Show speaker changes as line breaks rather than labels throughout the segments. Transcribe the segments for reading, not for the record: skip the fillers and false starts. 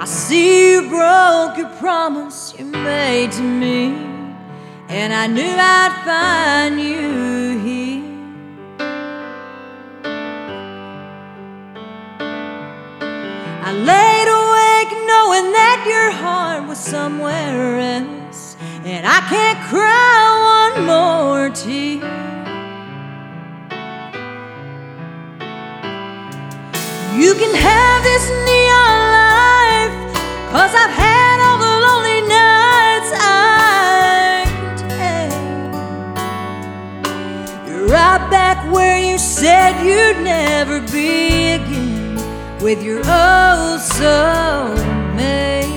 I see you broke your promise you made to me, and I knew I'd find you here. I laid awake knowing that your heart was somewhere else, and I can't cry one more tear. You can have this neon life, 'cause I've had all the lonely nights I can take. You're right back where you said you'd never be again, with your old soulmate.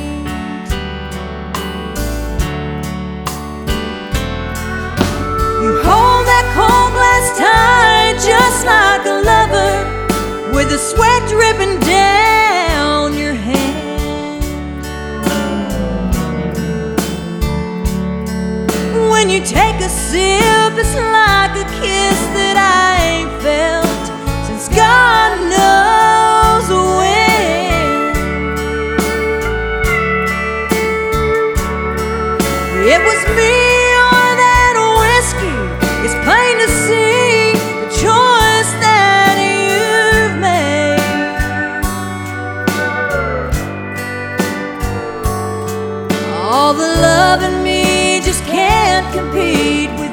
You hold that cold glass tight, just like a lover, with the sweat dripping down your hand. When you take a sip, it's like a kiss that I ain't felt since God knows when. It was me or that whiskey. It's plain to see the choice that you've made. All the love in me just can't compete with